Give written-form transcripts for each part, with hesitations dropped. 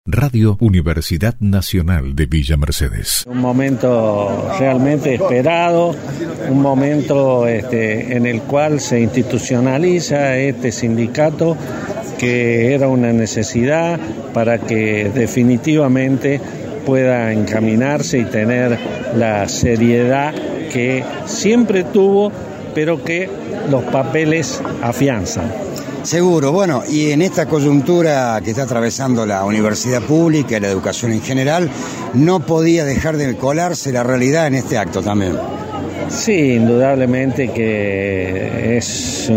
Radio Universidad Nacional de Villa Mercedes. Un momento realmente esperado, un momento en el cual se institucionaliza este sindicato, que era una necesidad para que definitivamente pueda encaminarse y tener la seriedad que siempre tuvo, pero que los papeles afianzan. Seguro, bueno, y en esta coyuntura que está atravesando la universidad pública y la educación en general, no podía dejar de colarse la realidad en este acto también. Sí, indudablemente que es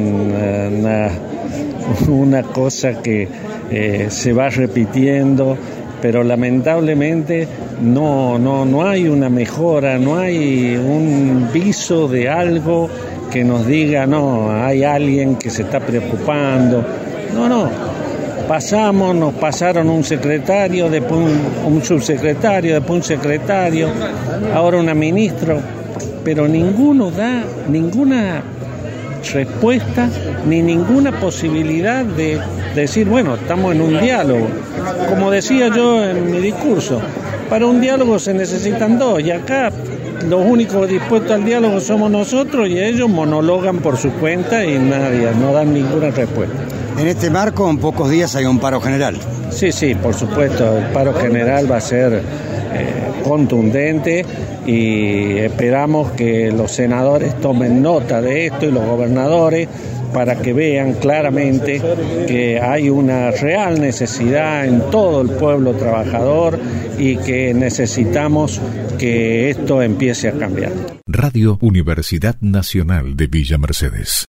una cosa que se va repitiendo, pero lamentablemente no hay una mejora, no hay un viso de algo que nos diga, no, hay alguien que se está preocupando. No. Nos pasaron un secretario, después un subsecretario, después un secretario, ahora una ministra, pero ninguno da ninguna respuesta ni ninguna posibilidad de decir, bueno, estamos en un diálogo. Como decía yo en mi discurso, para un diálogo se necesitan dos, y acá los únicos dispuestos al diálogo somos nosotros, y ellos monologan por su cuenta y nadie, no dan ninguna respuesta. En este marco, en pocos días hay un paro general. Sí, por supuesto, el paro general va a ser contundente, y esperamos que los senadores tomen nota de esto y los gobernadores, para que vean claramente que hay una real necesidad en todo el pueblo trabajador y que necesitamos que esto empiece a cambiar. Radio Universidad Nacional de Villa Mercedes.